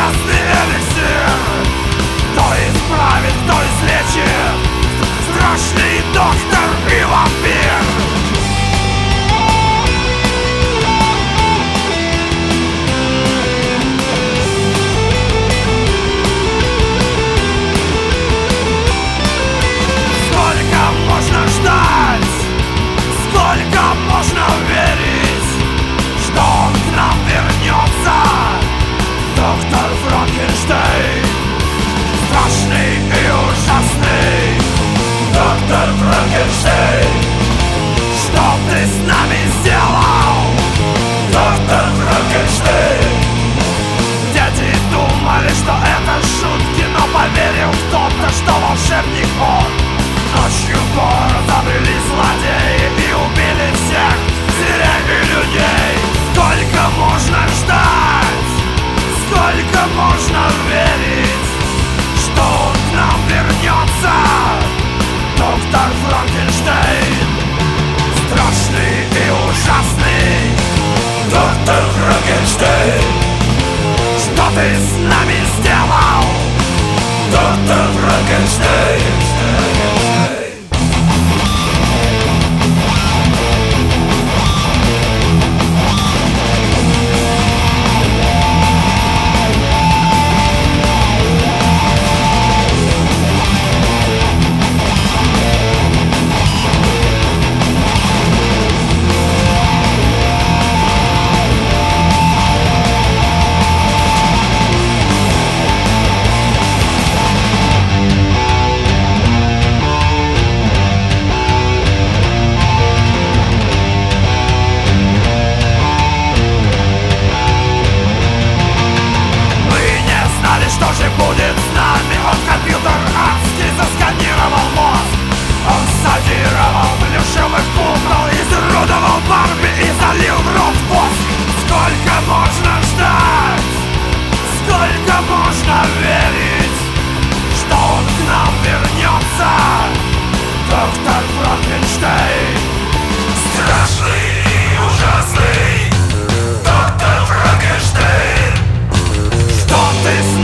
ужасный эликсир. Кто исправит, кто излечит? Страшный доктор и вампир. Сколько можно ждать? Сколько можно верить, что он к нам вернется? Доктор Франкенштейн, страшный и ужасный. Доктор Франкенштейн, что ты с нами сделал? Доктор Франкенштейн. Дети думали, что это шутки, но поверил кто-то, что волшебник он. Ночью город забрели злодеи и убили всех зверей и людей. Сколько можно ждать? Сколько можно верить, что он к нам вернется? Доктор Франкенштейн, страшный и ужасный. Доктор Франкенштейн, что ты с нами сделал? Доктор Франкенштейн. Что же будет с нами? Он компьютер адский засканировал мозг. Он садировал плюшевых кукол, изуродовал Барби и залил в рот воск. Сколько можно ждать? Сколько можно верить, что он к нам вернется? Доктор Франкенштейн, страшный и ужасный. Доктор Франкенштейн, что ты